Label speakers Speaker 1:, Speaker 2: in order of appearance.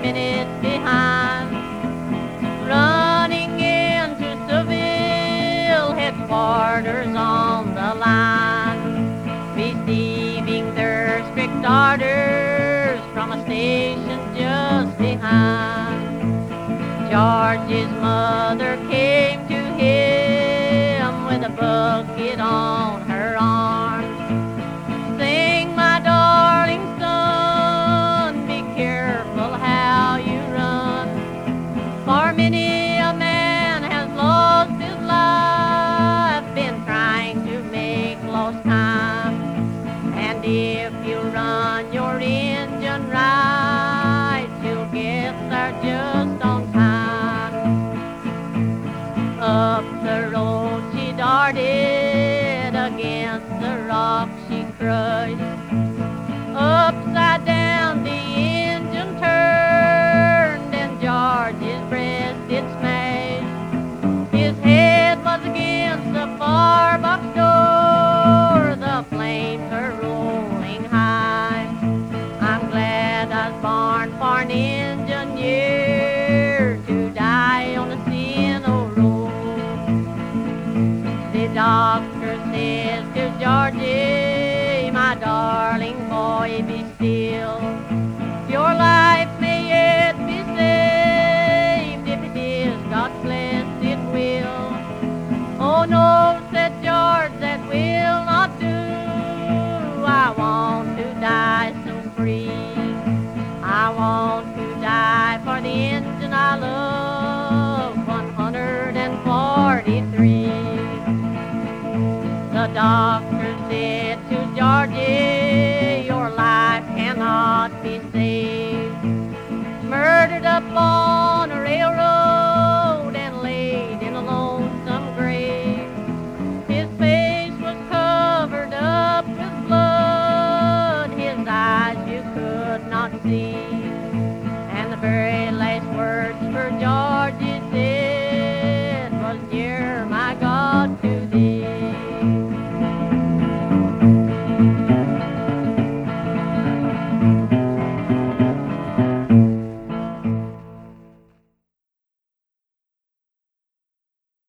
Speaker 1: minute behind, running into Seville headquarters on the line, receiving their strict orders from a station just behind. George's mother came to him with a bucket on her arm, saying, "My darling son, be careful how you run, for many a man has lost his life, been trying to make lost time. And if you run your engine right, you'll get there just on time." Up the road she darted, against the rock she crushed. Upside down the engine turned, and George's breast it smashed. His head was against the far box door, the flames were rolling high. I'm glad I was born for an engineer, to die on the Cieno road. The doctor says to Georgie, "My darling boy, be still. Your life may yet be saved, if it is God's blessed it will." "Oh no," said George, "that will not do. I want to die so free. I want to die for the engine I love, 143. The doctor said to Georgie, "Your life cannot be saved. Murdered up on